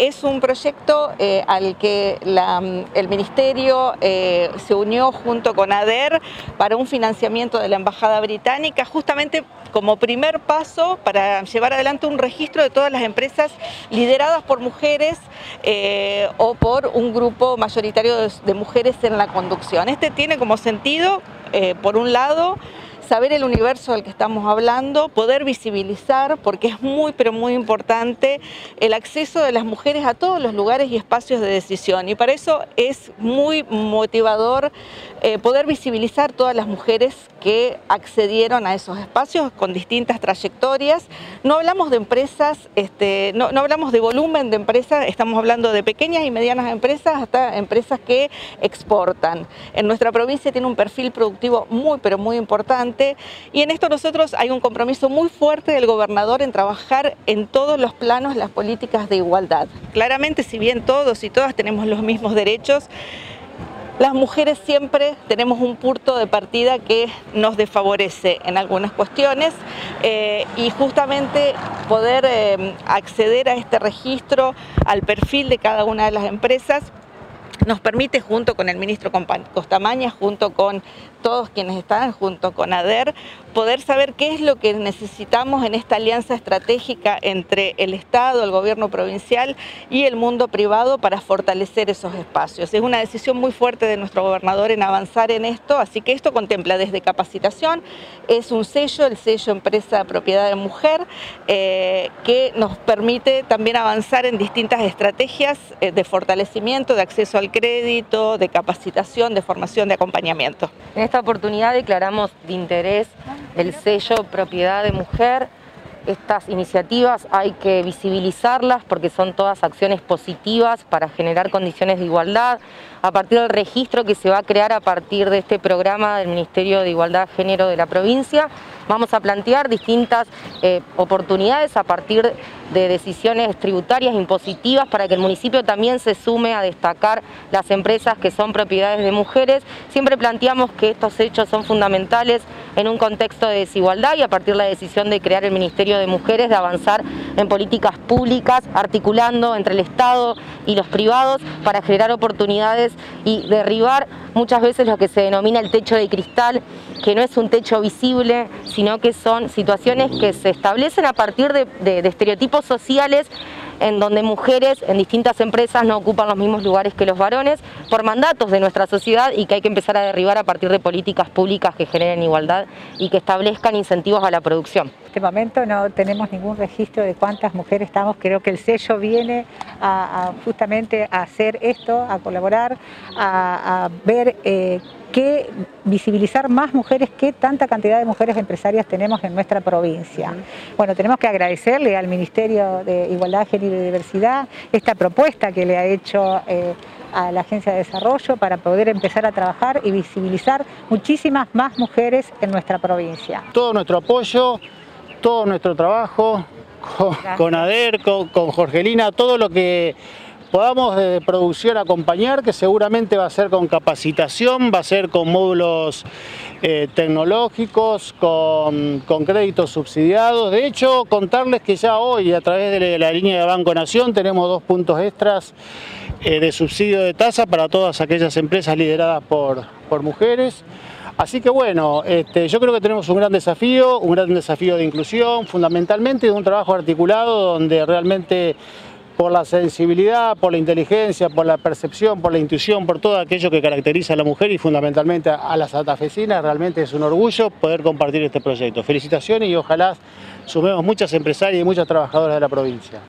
es un proyecto al que el Ministerio se unió junto con ADER para un financiamiento de la Embajada Británica, justamente como primer paso para llevar adelante un registro de todas las empresas lideradas por mujeres o por un grupo mayoritario de mujeres en la conducción. Este tiene como sentido, por un lado, saber el universo del que estamos hablando, poder visibilizar, porque es muy, pero muy importante el acceso de las mujeres a todos los lugares y espacios de decisión. Y para eso es muy motivador poder visibilizar todas las mujeres que accedieron a esos espacios con distintas trayectorias. No hablamos de empresas, no hablamos de volumen de empresas, estamos hablando de pequeñas y medianas empresas hasta empresas que exportan. En nuestra provincia tiene un perfil productivo muy, pero muy importante. Y en esto nosotros hay un compromiso muy fuerte del gobernador en trabajar en todos los planos las políticas de igualdad. Claramente, si bien todos y todas tenemos los mismos derechos, las mujeres siempre tenemos un punto de partida que nos desfavorece en algunas cuestiones y justamente poder acceder a este registro, al perfil de cada una de las empresas, nos permite, junto con el ministro Costamaña, junto con todos quienes están, junto con ADER, poder saber qué es lo que necesitamos en esta alianza estratégica entre el Estado, el gobierno provincial y el mundo privado para fortalecer esos espacios. Es una decisión muy fuerte de nuestro gobernador en avanzar en esto, así que esto contempla desde capacitación, es un sello, el sello Empresa Propiedad de Mujer, que nos permite también avanzar en distintas estrategias de fortalecimiento, de acceso al crédito, de capacitación, de formación, de acompañamiento. En esta oportunidad declaramos de interés el sello Propiedad de Mujer. Estas iniciativas hay que visibilizarlas porque son todas acciones positivas para generar condiciones de igualdad. A partir del registro que se va a crear a partir de este programa del Ministerio de Igualdad de Género de la provincia, vamos a plantear distintas oportunidades a partir de decisiones tributarias impositivas para que el municipio también se sume a destacar las empresas que son propiedades de mujeres. Siempre planteamos que estos hechos son fundamentales en un contexto de desigualdad y a partir de la decisión de crear el Ministerio de Mujeres, de avanzar en políticas públicas, articulando entre el Estado y los privados para generar oportunidades y derribar muchas veces lo que se denomina el techo de cristal, que no es un techo visible, sino que son situaciones que se establecen a partir de estereotipos sociales en donde mujeres en distintas empresas no ocupan los mismos lugares que los varones por mandatos de nuestra sociedad y que hay que empezar a derribar a partir de políticas públicas que generen igualdad y que establezcan incentivos a la producción. En este momento no tenemos ningún registro de cuántas mujeres estamos, creo que el sello viene justamente a hacer esto, a colaborar, a ver que visibilizar más mujeres, qué tanta cantidad de mujeres empresarias tenemos en nuestra provincia. Bueno, tenemos que agradecerle al Ministerio de Igualdad, Género y Diversidad esta propuesta que le ha hecho a la Agencia de Desarrollo para poder empezar a trabajar y visibilizar muchísimas más mujeres en nuestra provincia. Todo nuestro apoyo, todo nuestro trabajo con ADER, con Jorgelina, todo lo que podamos de producción acompañar, que seguramente va a ser con capacitación, va a ser con módulos tecnológicos, con créditos subsidiados. De hecho, contarles que ya hoy, a través de la línea de Banco Nación, tenemos 2 puntos extras de subsidio de tasa para todas aquellas empresas lideradas por mujeres. Así que bueno, yo creo que tenemos un gran desafío de inclusión, fundamentalmente de un trabajo articulado donde realmente por la sensibilidad, por la inteligencia, por la percepción, por la intuición, por todo aquello que caracteriza a la mujer y fundamentalmente a las santafesinas, realmente es un orgullo poder compartir este proyecto. Felicitaciones y ojalá sumemos muchas empresarias y muchas trabajadoras de la provincia.